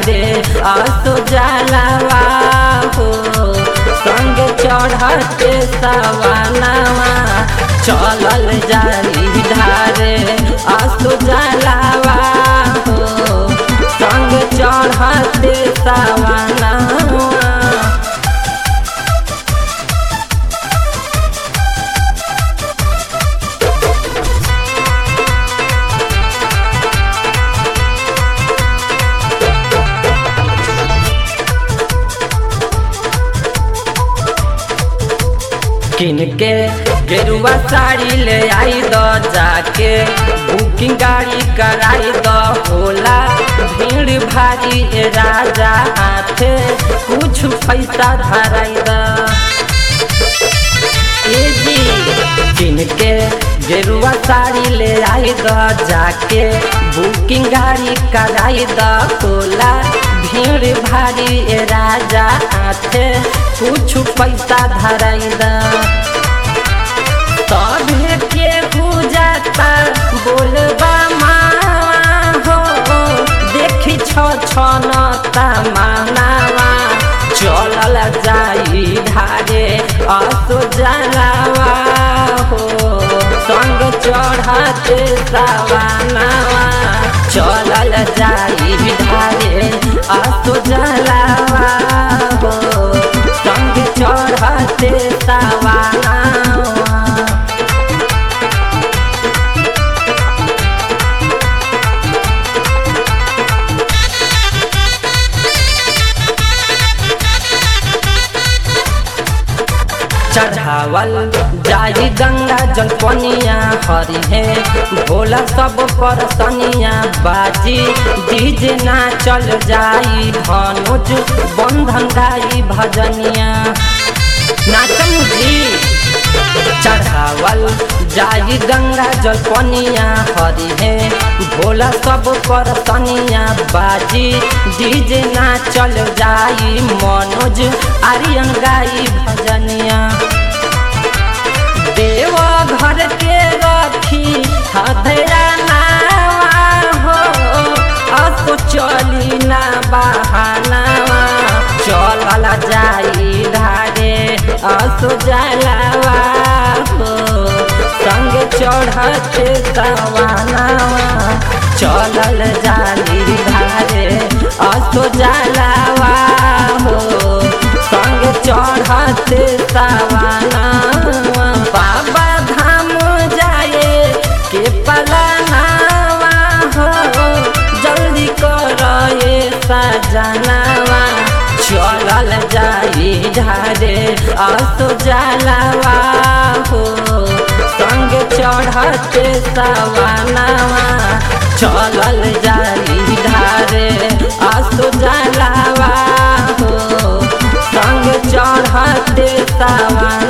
ढारे आसो जलावा हो संग चढ़ते सवानावा चलल जाई ढारे आसो जलावा हो संग चढ़ते सवानावा। किनके गेरुआ साड़ी ले आई दो जाके बुकिंग गाड़ी कराई दो होला भीड़ भारी राजा हाथे कुछ पैसा धराई दो। किनके गेरुआ साड़ी ले आई दो जाके बुकिंग गाड़ी कराई दो होला भीड़ भारी राजा हाथे कुछ पैसा धराई द। तबे के पूजाता बोलबा मावा हो देखी छनता मानावा चलल जाई ढारे आसो जलावा हो संग चढ़ते सवानावा चलल जाई ढारे आसो जलावा हो संग चढ़ते सवानावा। चढ़ावल जाई गंगा जल पनिया हरी है भोला सब पर सनिया बाजी डीजे ना चल जाई धनुज बंधन गाई भजनिया नाचन जी। चढ़ावल जाई गंगा जल पनिया हरी है भोला सब पर सनिया बाजी डीजे ना चल जाई मनोज आर्यन गाई भजनिया। देव घर के रखी हथेरा नावा हो असो चली ना बहानावा चलल जाई ढारे असो जलावा हो संग चढ़ते सवानावा चलल जाई ढारे असो जलावा हो संग चढ़ते सवानावा। बाबा धाम जाए के पलानावा हो जल्दी करे सजनावा चलल जाई ढारे आसो जलावा हो संग चढ़ते सवानावा चलल जाई ढारे आसो जलावा हो संग चढ़ते सवानावा।